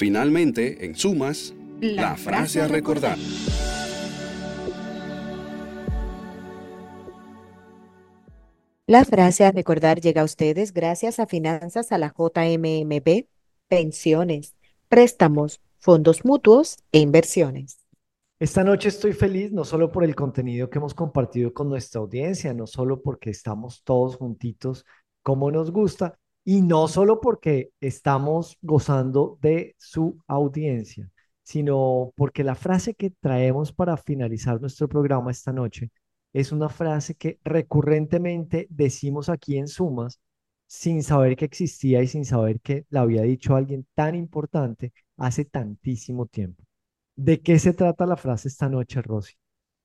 Finalmente, en sumas, la frase a recordar. La frase a recordar llega a ustedes gracias a Finanzas a la JMMB, pensiones, préstamos, fondos mutuos e inversiones. Esta noche estoy feliz no solo por el contenido que hemos compartido con nuestra audiencia, no solo porque estamos todos juntitos como nos gusta y no solo porque estamos gozando de su audiencia, sino porque la frase que traemos para finalizar nuestro programa esta noche es una frase que recurrentemente decimos aquí en Sumas sin saber que existía y sin saber que la había dicho alguien tan importante hace tantísimo tiempo. ¿De qué se trata la frase esta noche, Rosy?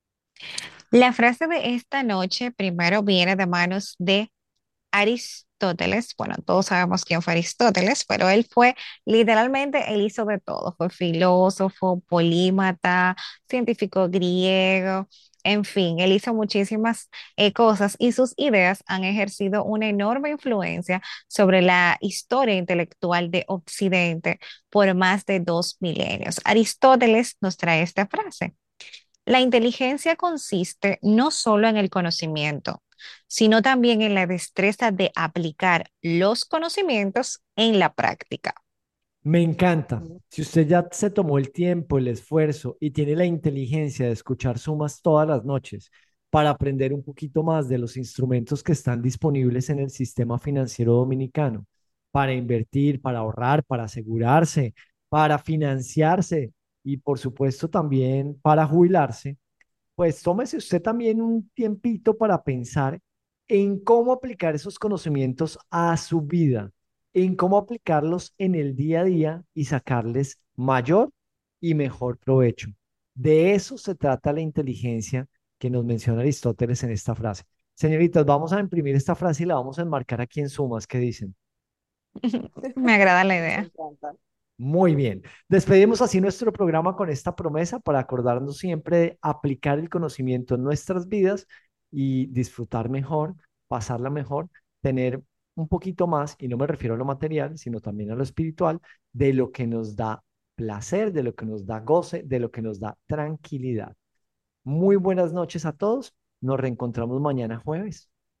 La frase de esta noche primero viene de manos de Aristóteles. Bueno, todos sabemos quién fue Aristóteles, pero él fue literalmente, él hizo de todo. Fue filósofo, polímata, científico griego, en fin, él hizo muchísimas cosas y sus ideas han ejercido una enorme influencia sobre la historia intelectual de Occidente por más de 2 milenios. Aristóteles nos trae esta frase. La inteligencia consiste no solo en el conocimiento, sino también en la destreza de aplicar los conocimientos en la práctica. Me encanta. Si usted ya se tomó el tiempo, el esfuerzo y tiene la inteligencia de escuchar sumas todas las noches para aprender un poquito más de los instrumentos que están disponibles en el sistema financiero dominicano, para invertir, para ahorrar, para asegurarse, para financiarse y por supuesto también para jubilarse, pues tómese usted también un tiempito para pensar en cómo aplicar esos conocimientos a su vida, en cómo aplicarlos en el día a día y sacarles mayor y mejor provecho. De eso se trata la inteligencia que nos menciona Aristóteles en esta frase. Señoritas, vamos a imprimir esta frase y la vamos a enmarcar aquí en Sumas. ¿Qué dicen? Me agrada la Me idea. encanta. Muy bien. Despedimos así nuestro programa con esta promesa para acordarnos siempre de aplicar el conocimiento en nuestras vidas y disfrutar mejor, pasarla mejor, tener un poquito más, y no me refiero a lo material, sino también a lo espiritual, de lo que nos da placer, de lo que nos da goce, de lo que nos da tranquilidad. Muy buenas noches a todos. Nos reencontramos mañana jueves.